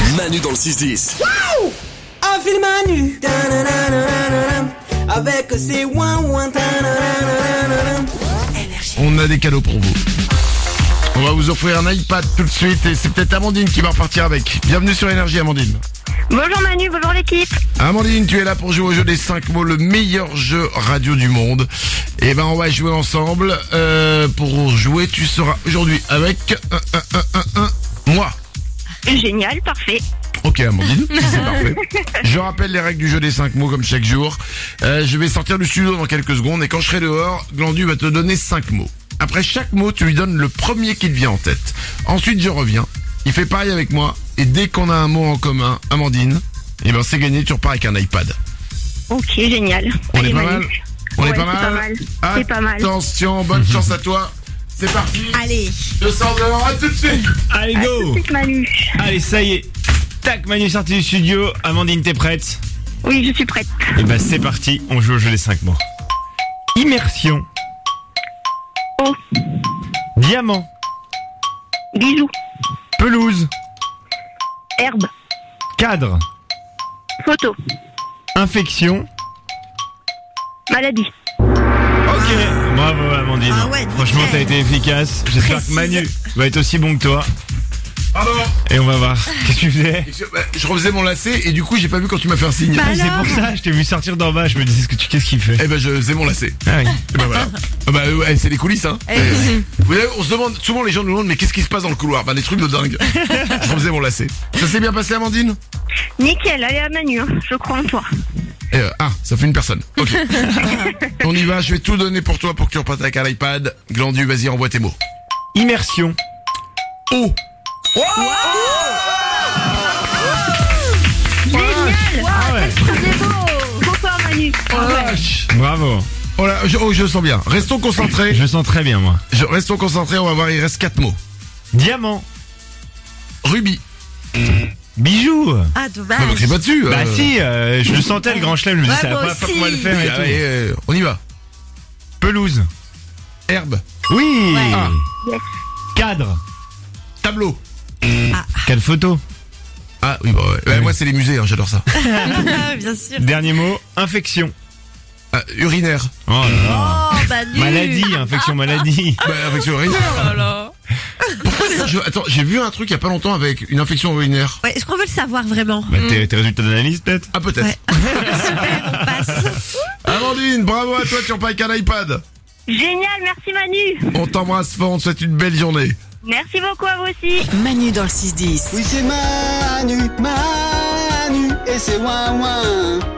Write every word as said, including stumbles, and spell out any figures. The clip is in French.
Manu dans le six dix. Wow! Un film Manu. Avec ses ouin ouin. On a des cadeaux pour vous. On va vous offrir un iPad tout de suite et c'est peut-être Amandine qui va repartir avec. Bienvenue sur Énergie, Amandine. Bonjour Manu, bonjour l'équipe. Amandine, tu es là pour jouer au jeu des cinq mots, le meilleur jeu radio du monde. Et ben on va jouer ensemble. Euh, pour jouer, tu seras aujourd'hui avec un, un, un, un, un, moi. Génial, parfait. Ok Amandine, c'est parfait. Je rappelle les règles du jeu des cinq mots comme chaque jour. Euh, je vais sortir du studio dans quelques secondes et quand je serai dehors, Glandu va te donner cinq mots. Après chaque mot, tu lui donnes le premier qui te vient en tête. Ensuite, je reviens. Il fait pareil avec moi. Et dès qu'on a un mot en commun, Amandine, eh ben c'est gagné, tu repars avec un iPad. Ok, génial. On Allez, est pas Manu. mal On Ouais, est pas c'est mal pas mal. C'est pas mal. Attention, bonne chance à toi. C'est parti. Allez. Je sors dehors, à tout de suite. Allez, À go. tout de suite, Manu. Allez, ça y est. Tac, Manu est sorti du studio. Amandine, t'es prête? Oui, je suis prête. Et bah c'est parti, on joue au jeu des cinq mots. Immersion. Oh, Diamant. bisous, Pelouse. herbe, Cadre. photo, Infection. maladie. Ok, bravo Amandine. Ah ouais, Franchement, nickel. t'as été efficace. J'espère que Précise. Manu va être aussi bon que toi. Pardon. Et on va voir. Qu'est-ce que tu faisais? Bah, je refaisais mon lacet et du coup, j'ai pas vu quand tu m'as fait un signe. Bah, Ah, c'est alors pour ça, je t'ai vu sortir d'en bas. Je me disais, ce que tu, qu'est-ce qu'il fait? Eh ben, je faisais mon lacet. Ah oui. Et ben voilà. Ah bah ouais, c'est les coulisses, hein. Eh oui. Vous savez, on se demande, souvent les gens nous demandent, mais qu'est-ce qui se passe dans le couloir? Bah des trucs de dingue. Je refaisais mon lacet. Ça s'est bien passé, Amandine? Nickel, allez à Manu, hein. Je crois en toi. Eh, euh, ah, ça fait une personne. Ok. On y va, je vais tout donner pour toi pour que tu repartes avec un iPad. Glandu, vas-y, envoie tes mots. Immersion. Oh. Génial. Ah ouais. C'est beau. Trop fort, Manu. Oh la vache. Bravo. Oh là, je, oh, je le sens bien. Restons concentrés. Je sens très bien, moi. Je, restons concentrés, on va voir, il reste quatre mots. Diamant. Rubis. Bijou. Ah, Non, mais dommage. crie pas dessus. Bah euh. si, euh, je le sentais le grand chelem, je me dis Ouais, ça va moi pas faire aussi. comment le faire et Ah, tout. ouais, euh, on y va. Pelouse. Herbe. Oui. Ouais. Ah. Yes. Cadre. Tableau. Quelle photo. Ah oui, bah ouais. Ouais, oui. moi c'est les musées, hein, j'adore ça. Ah, bien sûr. Dernier mot, infection. Ah, urinaire. Oh là là. Oh, bah nul. Maladie, infection maladie. Bah, infection urinaire. Pourquoi d'ailleurs, je- attends, j'ai vu un truc il y a pas longtemps avec une infection urinaire. Ouais, est-ce qu'on veut le savoir vraiment? Bah tes, tes résultats d'analyse peut-être. Ah peut-être. Ouais. Super, on passe. Amandine, bravo à toi, tu repars avec un iPad. Génial, merci Manu. On t'embrasse fort, on te souhaite une belle journée. Merci beaucoup à vous aussi. Manu dans le six dix. Oui, c'est Manu, Manu, et c'est ouin ouin.